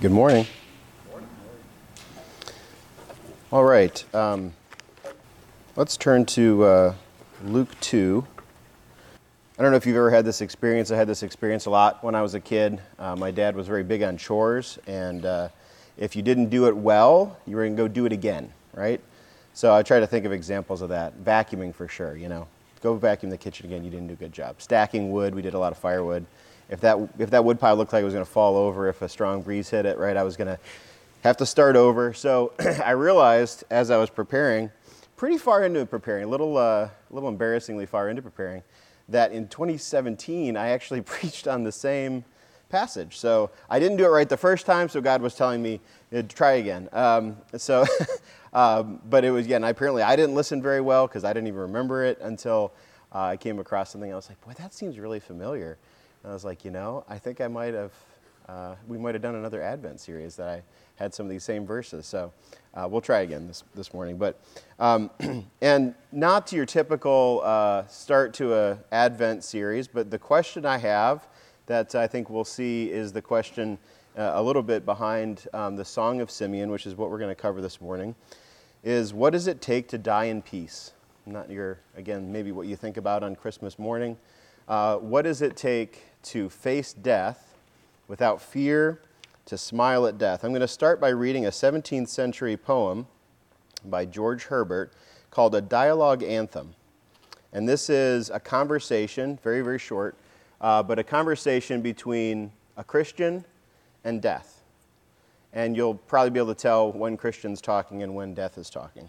Good morning. All right, let's turn to Luke 2. I don't know if you've ever had this experience. I had this experience a lot when I was a kid. My dad was very big on chores, and if you didn't do it well, you were going to go do it again, right? So I try to think of examples of that. Vacuuming for sure, Go vacuum the kitchen again, you didn't do a good job. Stacking wood, we did a lot of firewood. If that wood pile looked like it was going to fall over, if a strong breeze hit it, right, I was going to have to start over. So I realized as I was preparing, pretty far into preparing, a little embarrassingly far into preparing, that in 2017 I actually preached on the same passage. So I didn't do it right the first time, so God was telling me to try again. But it was, again, apparently I didn't listen very well because I didn't even remember it until I came across something. I was like, boy, that seems really familiar. And I was like, I think we might have done another Advent series that I had some of these same verses. So we'll try again this morning. But and not to your typical start to a Advent series, but the question I have that I think we'll see is the question a little bit behind the Song of Simeon, which is what we're going to cover this morning, is what does it take to die in peace? Not maybe what you think about on Christmas morning. What does it take to face death without fear, to smile at death? I'm going to start by reading a 17th century poem by George Herbert called A Dialogue Anthem. And this is a conversation, very, very short, but a conversation between a Christian and death. And you'll probably be able to tell when Christian's talking and when death is talking.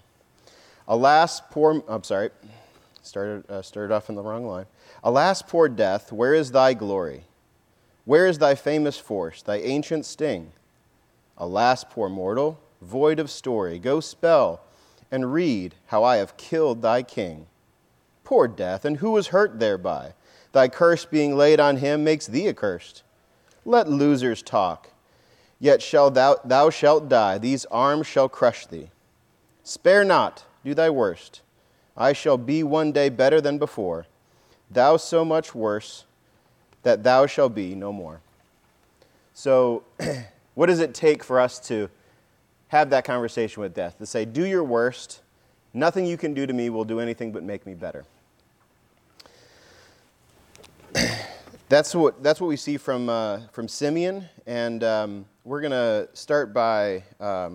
Started off in the wrong line. Alas, poor death, where is thy glory? Where is thy famous force, thy ancient sting? Alas, poor mortal, void of story, go spell and read how I have killed thy king. Poor death, and who was hurt thereby? Thy curse being laid on him makes thee accursed. Let losers talk, yet thou shalt die, these arms shall crush thee. Spare not, do thy worst. I shall be one day better than before. Thou so much worse that thou shalt be no more. So what does it take for us to have that conversation with death? To say, do your worst. Nothing you can do to me will do anything but make me better. That's what we see from Simeon, and we're going to start by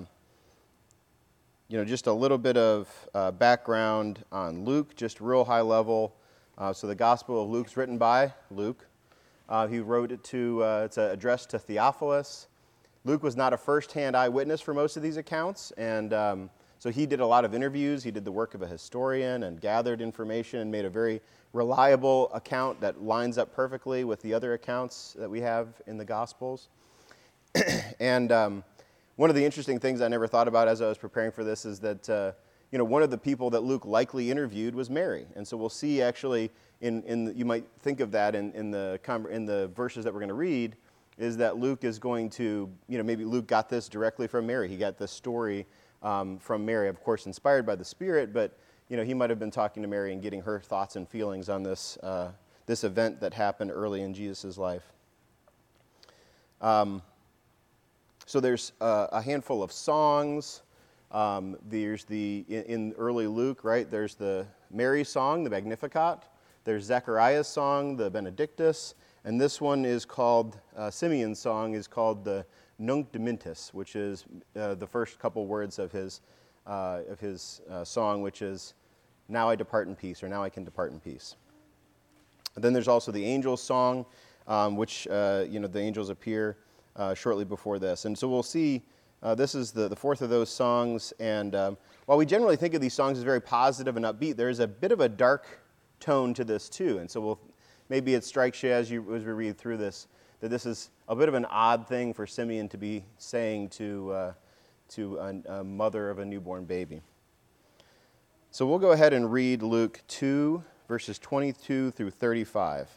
just a little bit of background on Luke, just real high level. So the Gospel of Luke's written by Luke. He wrote it it's addressed to Theophilus. Luke was not a first-hand eyewitness for most of these accounts, and so he did a lot of interviews. He did the work of a historian and gathered information and made a very reliable account that lines up perfectly with the other accounts that we have in the Gospels. And one of the interesting things I never thought about as I was preparing for this is that one of the people that Luke likely interviewed was Mary, and so we'll see actually you might think of that in the verses that we're going to read, is that Luke is going to maybe Luke got this directly from Mary. He got this story from Mary, of course, inspired by the Spirit, but he might have been talking to Mary and getting her thoughts and feelings on this event that happened early in Jesus' life. So there's a handful of songs. There's in early Luke, right? There's the Mary song, the Magnificat. There's Zechariah's song, the Benedictus, and this one is called Simeon's song is called the Nunc Dimittis, which is the first couple words of his song, which is "Now I depart in peace," or "Now I can depart in peace." And then there's also the Angels' song, which the angels appear shortly before this, and so we'll see. This is the fourth of those songs, and while we generally think of these songs as very positive and upbeat, there's a bit of a dark tone to this too, and so maybe it strikes you as we read through this that this is a bit of an odd thing for Simeon to be saying to a mother of a newborn baby. So we'll go ahead and read Luke 2, verses 22 through 35.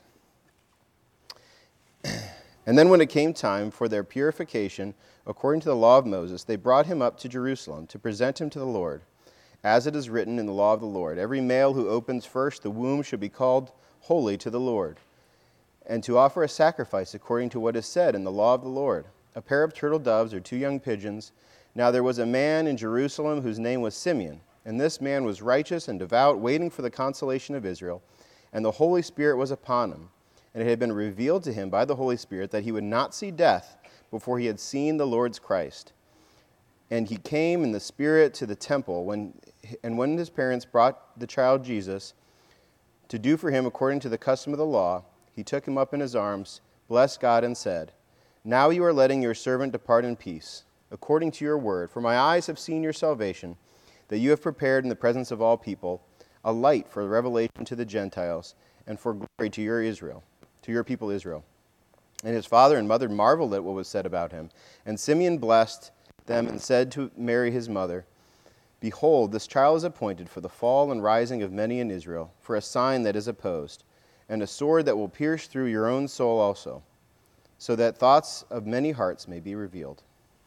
And then when it came time for their purification, according to the law of Moses, they brought him up to Jerusalem to present him to the Lord. As it is written in the law of the Lord, every male who opens first the womb should be called holy to the Lord, and to offer a sacrifice according to what is said in the law of the Lord, a pair of turtle doves or 2 young pigeons. Now there was a man in Jerusalem whose name was Simeon, and this man was righteous and devout, waiting for the consolation of Israel, and the Holy Spirit was upon him. And it had been revealed to him by the Holy Spirit that he would not see death before he had seen the Lord's Christ. And he came in the Spirit to the temple, when his parents brought the child Jesus to do for him according to the custom of the law, he took him up in his arms, blessed God, and said, Now you are letting your servant depart in peace, according to your word, for my eyes have seen your salvation, that you have prepared in the presence of all people a light for revelation to the Gentiles, and for glory to your people Israel. And his father and mother marveled at what was said about him. And Simeon blessed them and said to Mary his mother, Behold, this child is appointed for the fall and rising of many in Israel, for a sign that is opposed, and a sword that will pierce through your own soul also, so that thoughts of many hearts may be revealed.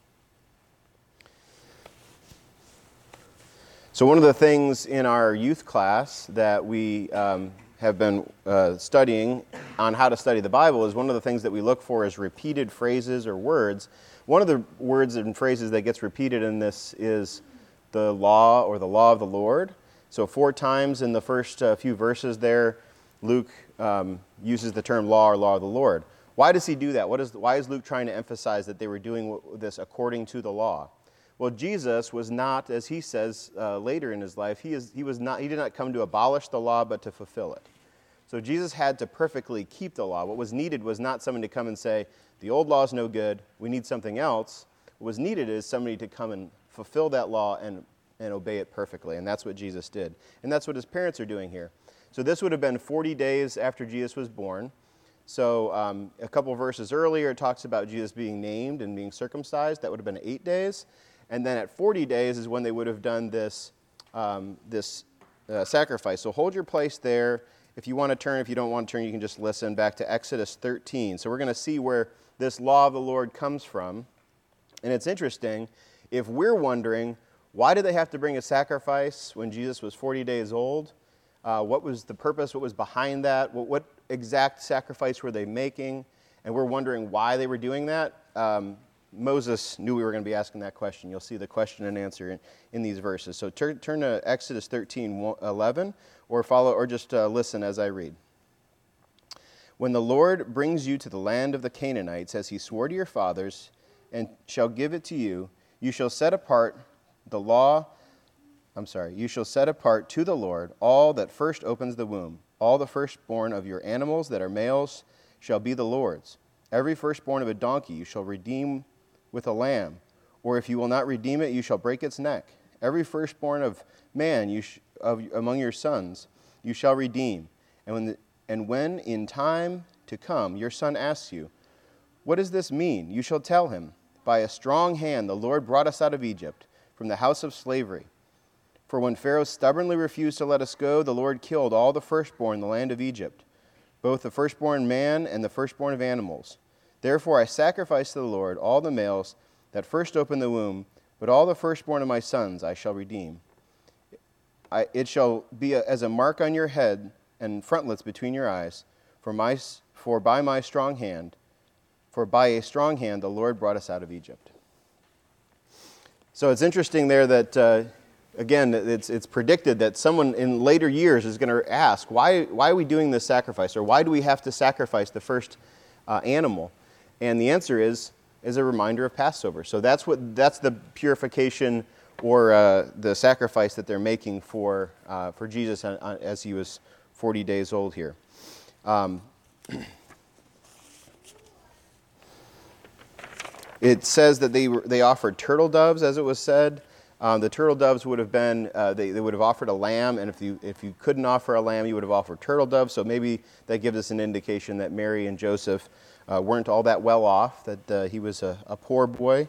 So one of the things in our youth class that we have been studying on how to study the Bible is one of the things that we look for is repeated phrases or words. One of the words and phrases that gets repeated in this is the law or the law of the Lord. So 4 times in the first few verses there, Luke uses the term law or law of the Lord. Why does he do that? Why is Luke trying to emphasize that they were doing this according to the law? Well, Jesus was not, as he says later in his life, he did not come to abolish the law, but to fulfill it. So Jesus had to perfectly keep the law. What was needed was not someone to come and say, the old law is no good, we need something else. What was needed is somebody to come and fulfill that law and obey it perfectly, and that's what Jesus did. And that's what his parents are doing here. So this would have been 40 days after Jesus was born. So a couple verses earlier, it talks about Jesus being named and being circumcised. That would have been 8 days. And then at 40 days is when they would have done this sacrifice. So hold your place there. If you want to turn, if you don't want to turn, you can just listen back to Exodus 13. So we're going to see where this law of the Lord comes from. And it's interesting, if we're wondering, why did they have to bring a sacrifice when Jesus was 40 days old? What was the purpose? What was behind that? What exact sacrifice were they making? And we're wondering why they were doing that. Moses knew we were going to be asking that question. You'll see the question and answer in these verses. So turn to Exodus 13:11, or just listen as I read. When the Lord brings you to the land of the Canaanites, as he swore to your fathers, and shall give it to you, you shall set apart to the Lord all that first opens the womb. All the firstborn of your animals that are males shall be the Lord's. Every firstborn of a donkey you shall redeem with a lamb, or if you will not redeem it, you shall break its neck. Every firstborn of man among your sons you shall redeem. And when in time to come your son asks you, what does this mean? You shall tell him, by a strong hand the Lord brought us out of Egypt, from the house of slavery. For when Pharaoh stubbornly refused to let us go, the Lord killed all the firstborn in the land of Egypt, both the firstborn man and the firstborn of animals. Therefore I sacrifice to the Lord all the males that first open the womb, but all the firstborn of my sons I shall redeem. It shall be as a mark on your head and frontlets between your eyes, for by a strong hand the Lord brought us out of Egypt. So it's interesting there that, again, it's predicted that someone in later years is going to ask, why are we doing this sacrifice? Or why do we have to sacrifice the first animal? And the answer is a reminder of Passover. So that's the purification or the sacrifice that they're making for Jesus as he was 40 days old here. It says that they offered turtle doves, as it was said. The turtle doves would have been, they would have offered a lamb, and if you couldn't offer a lamb, you would have offered turtle doves. So maybe that gives us an indication that Mary and Joseph weren't all that well off, that he was a poor boy.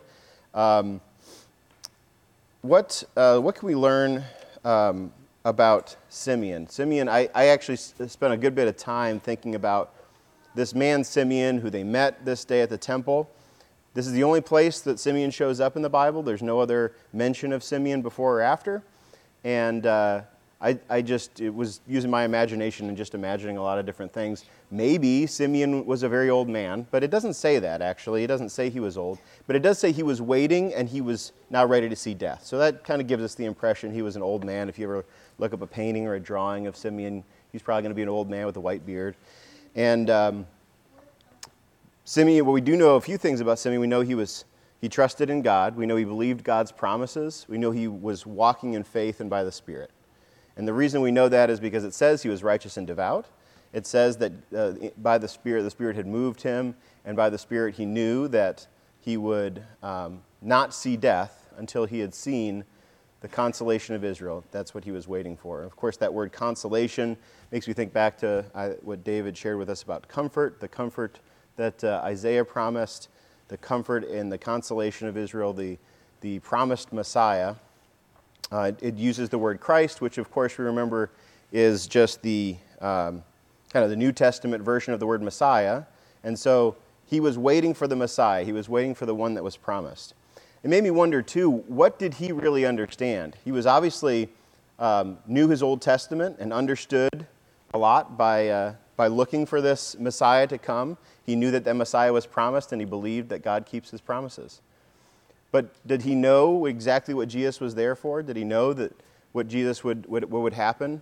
What can we learn about Simeon? Simeon, I actually spent a good bit of time thinking about this man Simeon, who they met this day at the temple. This is the only place that Simeon shows up in the Bible. There's no other mention of Simeon before or after. And it was using my imagination and just imagining a lot of different things. Maybe Simeon was a very old man, but it doesn't say that, actually. It doesn't say he was old. But it does say he was waiting and he was now ready to see death. So that kind of gives us the impression he was an old man. If you ever look up a painting or a drawing of Simeon, he's probably going to be an old man with a white beard. And Simeon, well, we do know a few things about Simeon. We know he trusted in God. We know he believed God's promises. We know he was walking in faith and by the Spirit. And the reason we know that is because it says he was righteous and devout. It says that by the Spirit had moved him, and by the Spirit he knew that he would not see death until he had seen the consolation of Israel. That's what he was waiting for. Of course, that word consolation makes me think back to what David shared with us about comfort, the comfort that Isaiah promised, the comfort and the consolation of Israel, the promised Messiah. It uses the word Christ, which of course we remember is just the kind of the New Testament version of the word Messiah. And so he was waiting for the Messiah. He was waiting for the one that was promised. It made me wonder too, what did he really understand? He was obviously knew his Old Testament and understood a lot by looking for this Messiah to come. He knew that Messiah was promised, and he believed that God keeps his promises. But did he know exactly what Jesus was there for? Did he know that what Jesus what would happen?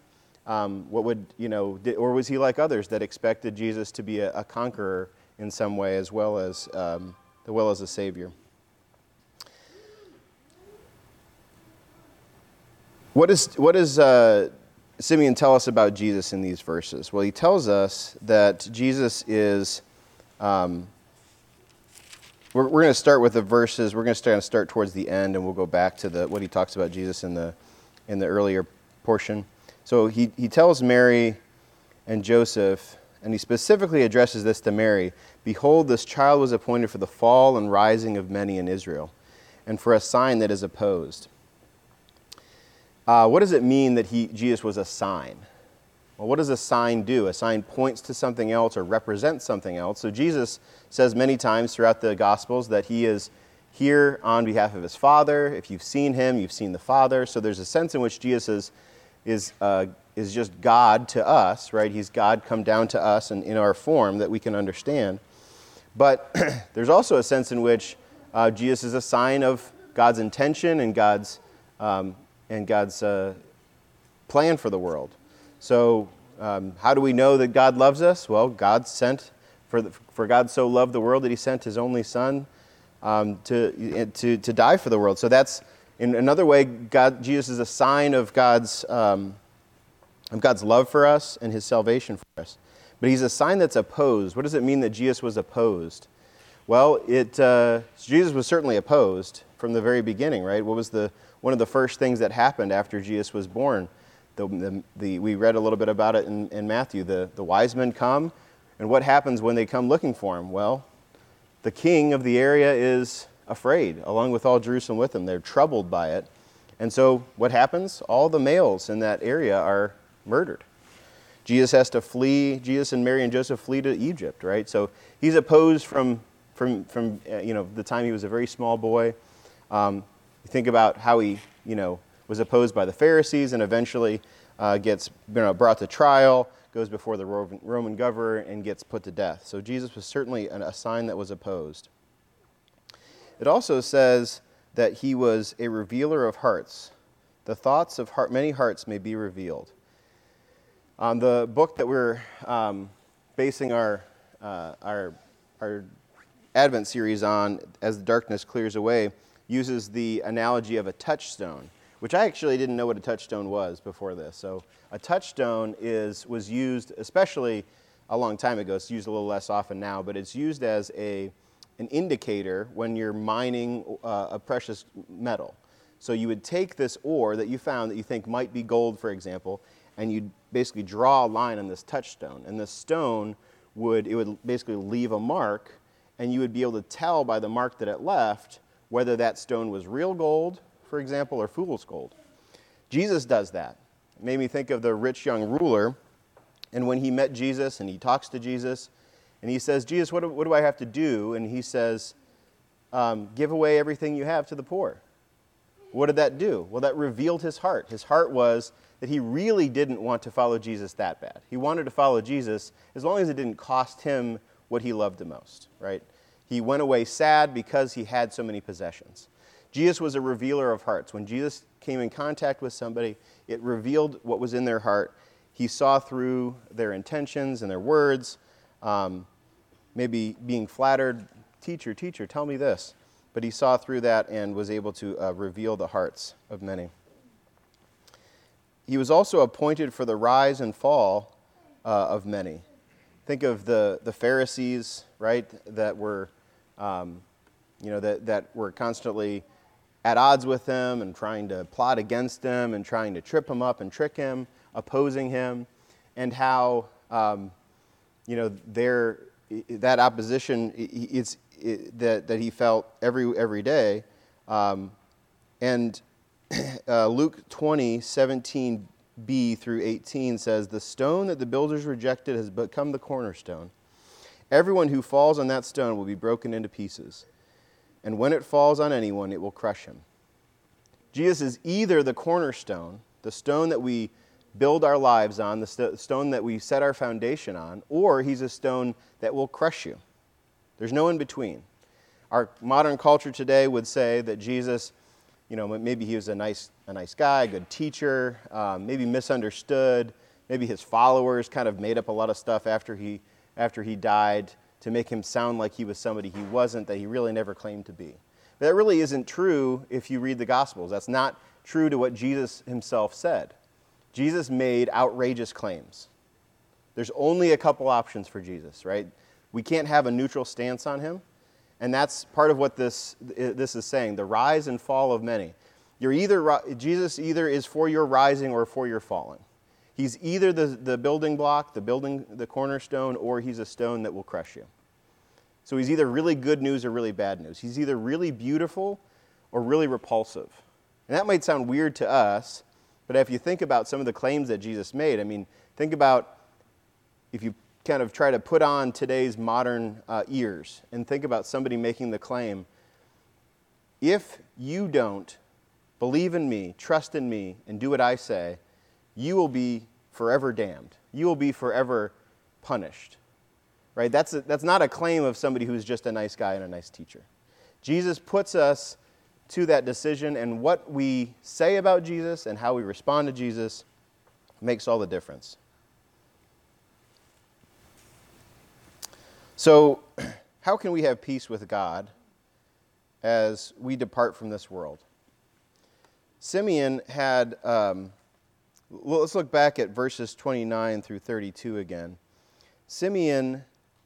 Or was he like others that expected Jesus to be a conqueror in some way as well as a savior? What does Simeon tell us about Jesus in these verses? Well, he tells us that Jesus is. We're going to start with the verses. We're going to start towards the end, and we'll go back to what he talks about Jesus in the earlier portion. So he tells Mary and Joseph, and he specifically addresses this to Mary, "Behold, this child was appointed for the fall and rising of many in Israel, and for a sign that is opposed." What does it mean that Jesus was a sign? Well, what does a sign do? A sign points to something else or represents something else. So Jesus says many times throughout the Gospels that he is here on behalf of his Father. If you've seen him, you've seen the Father. So there's a sense in which Jesus is just God to us, right? He's God come down to us and in our form that we can understand. But there's also a sense in which Jesus is a sign of God's intention and God's plan for the world. So how do we know that God loves us? Well, God sent, for God so loved the world that he sent his only Son to die for the world. So that's, in another way, Jesus is a sign of God's love for us and his salvation for us. But he's a sign that's opposed. What does it mean that Jesus was opposed? Well, Jesus was certainly opposed from the very beginning, right? What was one of the first things that happened after Jesus was born? We read a little bit about it in Matthew. The wise men come, and what happens when they come looking for him? Well, the king of the area is afraid, along with all Jerusalem with him. They're troubled by it. And so what happens? All the males in that area are murdered. Jesus has to flee. Jesus and Mary and Joseph flee to Egypt, right? So he's opposed from the time he was a very small boy. You think about how he, was opposed by the Pharisees and eventually gets brought to trial, goes before the Roman governor, and gets put to death. So Jesus was certainly a sign that was opposed. It also says that he was a revealer of hearts. The thoughts of many hearts may be revealed. The book that we're basing our Advent series on, As the Darkness Clears Away, uses the analogy of a touchstone, which I actually didn't know what a touchstone was before this. So a touchstone was used, especially a long time ago. It's used a little less often now, but it's used as an indicator when you're mining a precious metal. So you would take this ore that you found that you think might be gold, for example, and you'd basically draw a line on this touchstone. And this stone would basically leave a mark, and you would be able to tell by the mark that it left whether that stone was real gold, for example, or fool's gold. Jesus does that. It made me think of the rich young ruler, and when he met Jesus and he talks to Jesus, and he says, "Jesus, what do I have to do?" And he says, "Give away everything you have to the poor." What did that do? Well, that revealed his heart. His heart was that he really didn't want to follow Jesus that bad. He wanted to follow Jesus as long as it didn't cost him what he loved the most, right? He went away sad because he had so many possessions. Jesus was a revealer of hearts. When Jesus came in contact with somebody, it revealed what was in their heart. He saw through their intentions and their words, maybe being flattered, teacher, tell me this. But he saw through that and was able to reveal the hearts of many. He was also appointed for the rise and fall of many. Think of the Pharisees, right, that were, that were constantly at odds with him and trying to plot against him and trying to trip him up and trick him, opposing him, and how, that opposition that he felt every day. Luke 20:17b through 18 says, "The stone that the builders rejected has become the cornerstone. Everyone who falls on that stone will be broken into pieces. And when it falls on anyone, it will crush him." Jesus is either the cornerstone, the stone that we build our lives on, the stone that we set our foundation on, or he's a stone that will crush you. There's no in between. Our modern culture today would say that Jesus, maybe he was a nice guy, a good teacher, maybe misunderstood. Maybe his followers kind of made up a lot of stuff after he died to make him sound like he was somebody he wasn't, that he really never claimed to be. But that really isn't true if you read the Gospels. That's not true to what Jesus himself said. Jesus made outrageous claims. There's only a couple options for Jesus, right? We can't have a neutral stance on him. And that's part of what this is saying, the rise and fall of many. Jesus either is for your rising or for your falling. He's either the building block, the cornerstone, or he's a stone that will crush you. So he's either really good news or really bad news. He's either really beautiful or really repulsive. And that might sound weird to us, but if you think about some of the claims that Jesus made, think about if you kind of try to put on today's modern ears and think about somebody making the claim, if you don't believe in me, trust in me, and do what I say, you will be forever damned. You will be forever punished. Right? That's not a claim of somebody who's just a nice guy and a nice teacher. Jesus puts us to that decision, and what we say about Jesus and how we respond to Jesus makes all the difference. So, how can we have peace with God as we depart from this world? Simeon had, let's look back at verses 29 through 32 again. Simeon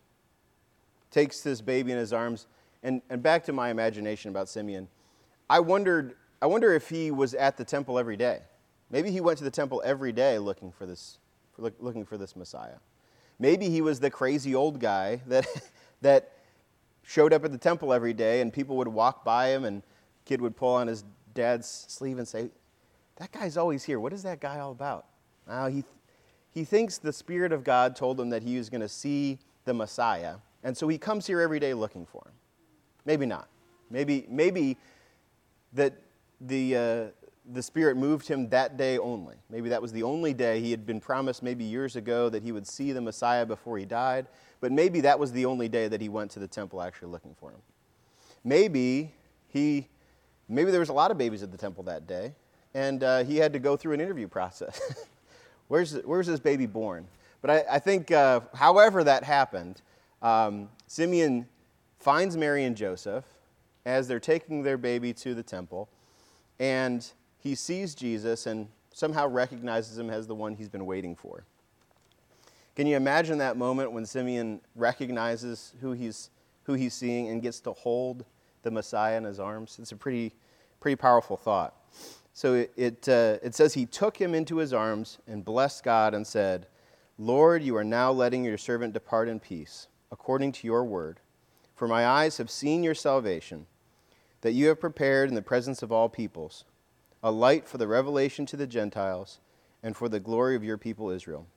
takes this baby in his arms, and back to my imagination about Simeon, I wonder if he was at the temple every day. Maybe he went to the temple every day looking for this Messiah. Maybe he was the crazy old guy that showed up at the temple every day, and people would walk by him, and kid would pull on his dad's sleeve and say, "That guy's always here. What is that guy all about?" Now he thinks the Spirit of God told him that he was going to see the Messiah, and so he comes here every day looking for him. Maybe not. Maybe that the Spirit moved him that day only. Maybe that was the only day. He had been promised maybe years ago that he would see the Messiah before he died, but maybe that was the only day that he went to the temple actually looking for him. Maybe there was a lot of babies at the temple that day, and he had to go through an interview process. Where's this baby born? But I think however that happened, Simeon finds Mary and Joseph as they're taking their baby to the temple, and he sees Jesus and somehow recognizes him as the one he's been waiting for. Can you imagine that moment when Simeon recognizes who he's seeing and gets to hold the Messiah in his arms? It's a pretty powerful thought. So it says he took him into his arms and blessed God and said, "Lord, you are now letting your servant depart in peace, according to your word. For my eyes have seen your salvation, that you have prepared in the presence of all peoples, a light for the revelation to the Gentiles and for the glory of your people Israel."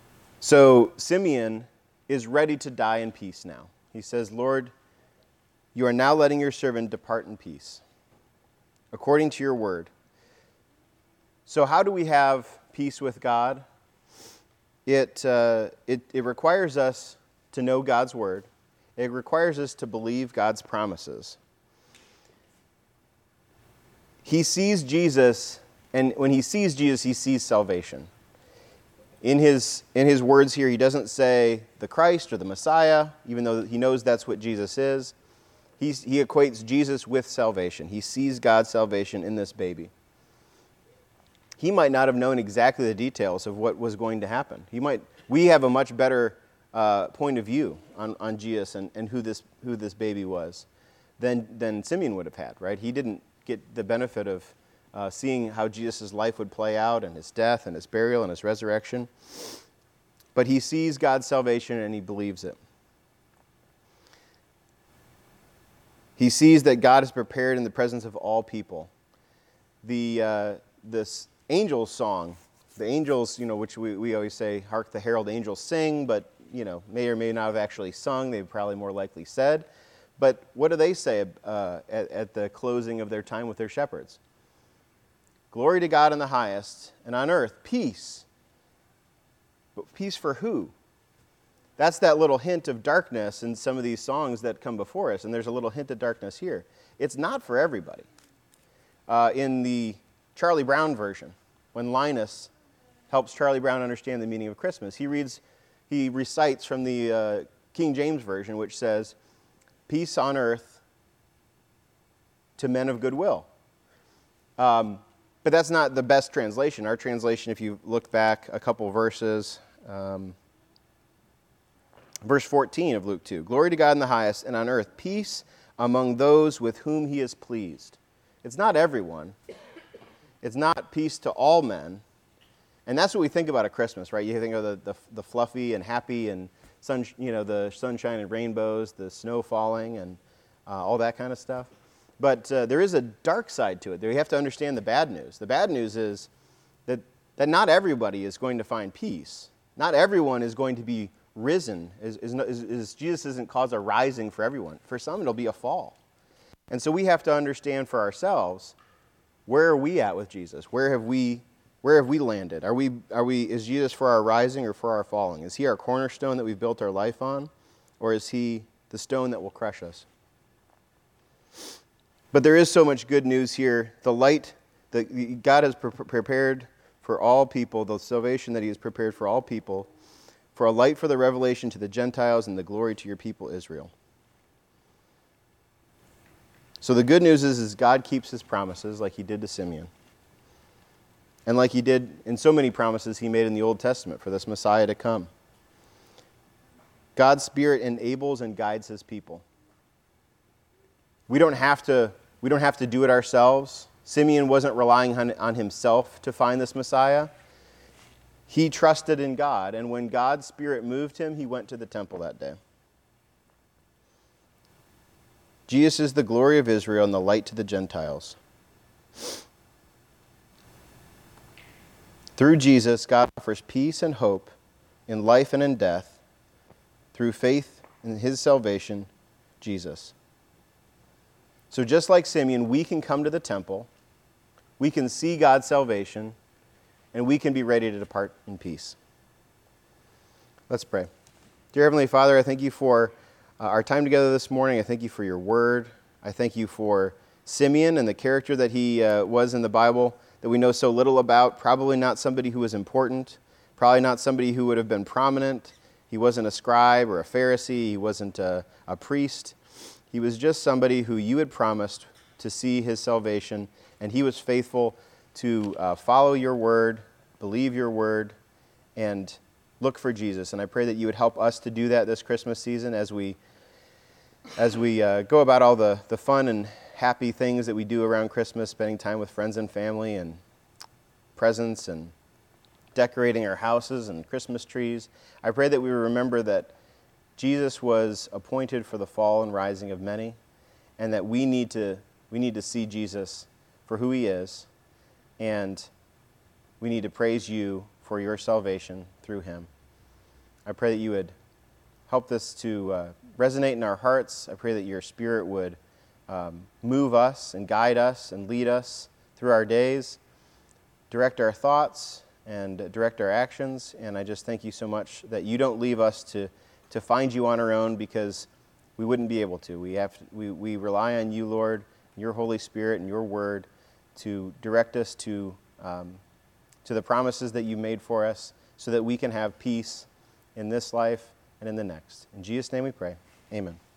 So Simeon is ready to die in peace now. He says, "Lord, You are now letting your servant depart in peace, according to your word. So how do we have peace with God? It requires us to know God's word. It requires us to believe God's promises. He sees Jesus, and when he sees Jesus, he sees salvation. In his words here, he doesn't say the Christ or the Messiah, even though he knows that's what Jesus is. He equates Jesus with salvation. He sees God's salvation in this baby. He might not have known exactly the details of what was going to happen. We have a much better point of view on Jesus and who this baby was than Simeon would have had, right? He didn't get the benefit of seeing how Jesus' life would play out and his death and his burial and his resurrection. But he sees God's salvation and he believes it. He sees that God is prepared in the presence of all people. This angels song, the angels, which we always say, hark the herald angels sing, but, may or may not have actually sung. They probably more likely said. But what do they say at the closing of their time with their shepherds? Glory to God in the highest, and on earth, peace. But peace for who? That's that little hint of darkness in some of these songs that come before us, and there's a little hint of darkness here. It's not for everybody. In the Charlie Brown version, when Linus helps Charlie Brown understand the meaning of Christmas, he recites from the King James Version, which says, peace on earth to men of goodwill. But that's not the best translation. Our translation, if you look back a couple verses, verse 14 of Luke 2, glory to God in the highest, and on earth peace among those with whom he is pleased. It's not everyone. It's not peace to all men. And that's what we think about at Christmas, right? You think of the fluffy and happy and the sunshine and rainbows, the snow falling, and all that kind of stuff. But there is a dark side to it. We have to understand the bad news. The bad news is that not everybody is going to find peace. Not everyone is going to be risen. Jesus isn't cause a rising for everyone. For some, it'll be a fall. And so we have to understand for ourselves, where are we at with Jesus? Where have we landed? Is Jesus for our rising or for our falling? Is he our cornerstone that we've built our life on? Or is he the stone that will crush us? But there is so much good news here. The light that God has prepared for all people, the salvation that he has prepared for all people, for a light for the revelation to the Gentiles and the glory to your people Israel. So the good news is God keeps his promises like he did to Simeon. And like he did in so many promises he made in the Old Testament for this Messiah to come. God's Spirit enables and guides his people. We don't have to do it ourselves. Simeon wasn't relying on himself to find this Messiah. He trusted in God, and when God's Spirit moved him, he went to the temple that day. Jesus is the glory of Israel and the light to the Gentiles. Through Jesus, God offers peace and hope in life and in death through faith in his salvation, Jesus. So just like Simeon, we can come to the temple, we can see God's salvation, and we can be ready to depart in peace. Let's pray. Dear Heavenly Father, I thank you for our time together this morning. I thank you for your word. I thank you for Simeon and the character that he was in the Bible that we know so little about. Probably not somebody who was important. Probably not somebody who would have been prominent. He wasn't a scribe or a Pharisee. He wasn't a priest. He was just somebody who you had promised to see his salvation, and he was faithful to follow your word, believe your word, and look for Jesus. And I pray that you would help us to do that this Christmas season as we go about all the fun and happy things that we do around Christmas, spending time with friends and family and presents and decorating our houses and Christmas trees. I pray that we remember that Jesus was appointed for the fall and rising of many, and that we need to see Jesus for who he is, and we need to praise you for your salvation through him. I pray that you would help this to resonate in our hearts. I pray that your Spirit would move us and guide us and lead us through our days, direct our thoughts, and direct our actions. And I just thank you so much that you don't leave us to find you on our own, because we wouldn't be able to. We rely on you, Lord, your Holy Spirit and your word to direct us to the promises that you made for us, so that we can have peace in this life and in the next. In Jesus' name we pray. Amen.